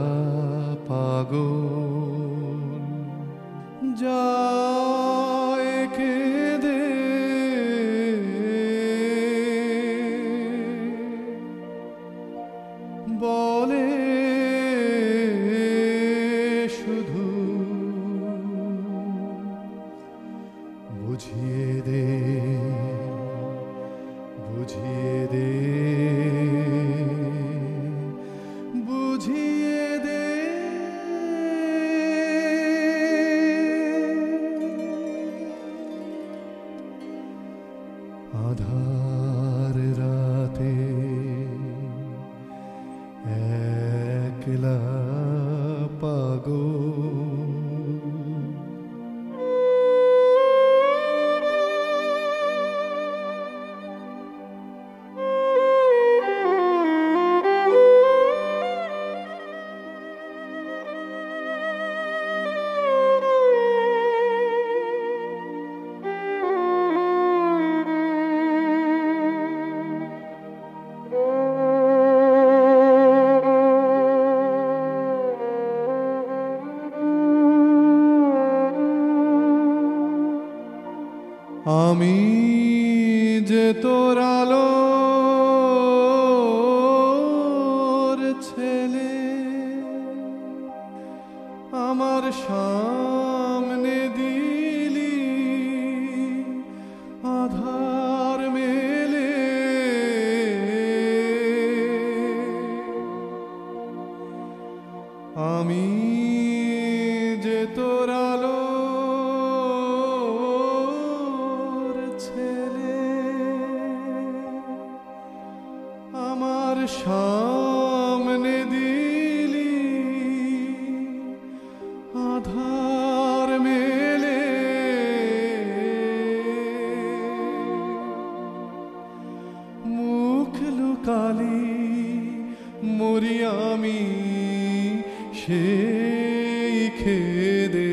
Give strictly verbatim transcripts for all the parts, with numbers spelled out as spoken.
পাগল যায় কেঁদে বলে শুধু বুঝিয়ে দে বুঝিয়ে দে বুঝিয়ে দে আধার রাতে একলা পাগল আমি যে তোর আলোর ছেলে আমার সামনে দিলি আধার মেলে আমি যে তোর আলো সামনে দিলি আধার মেলে মুখ লুকালি মরি আমি সেই খেদে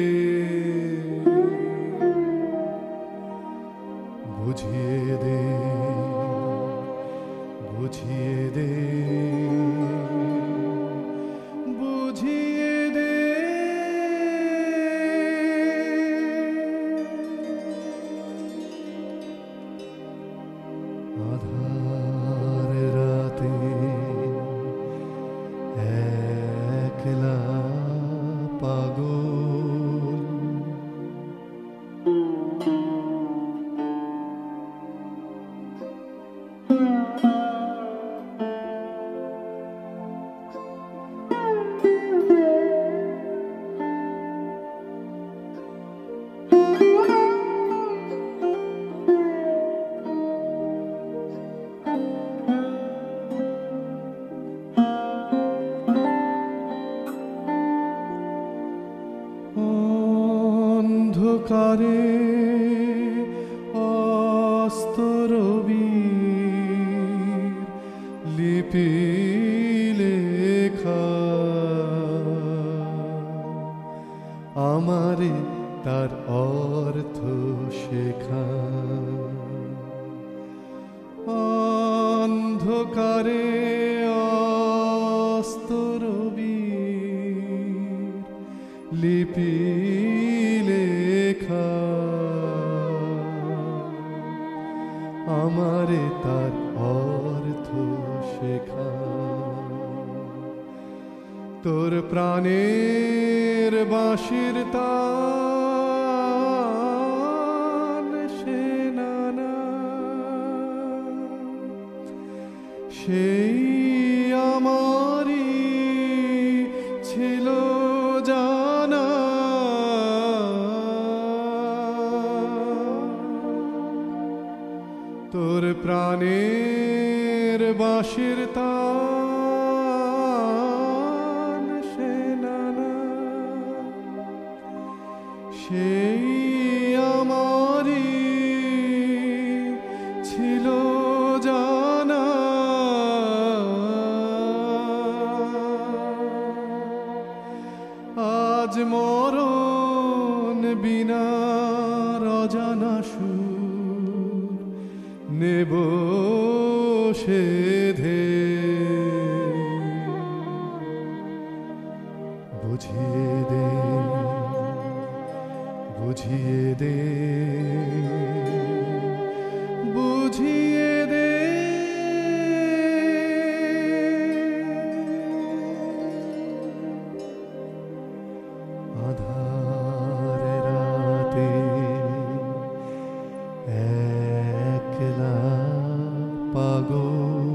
বুঝিয়ে দে বুঝিয়ে দে বুঝিয়ে দে আধার রাতে একলা পাগল অন্ধকারে অস্তরবীর লিপি লেখা আমারে তার অর্থ শেখা অন্ধকারে অস্তরবীর লিপি লেখা আমারে তার অর্থ শেখা তোর প্রাণের বাঁশির তান সে নানা সেই আমারই ছিল জানা তোর প্রাণের বাঁশির তান সে নানা সেই আমারই ছিল জানা আজ মরণ বিনা অজানা সুর নেব সেধে বুঝিয়ে দে বুঝিয়ে দে বুঝিয়ে দে আধার রাতে একলা পাগল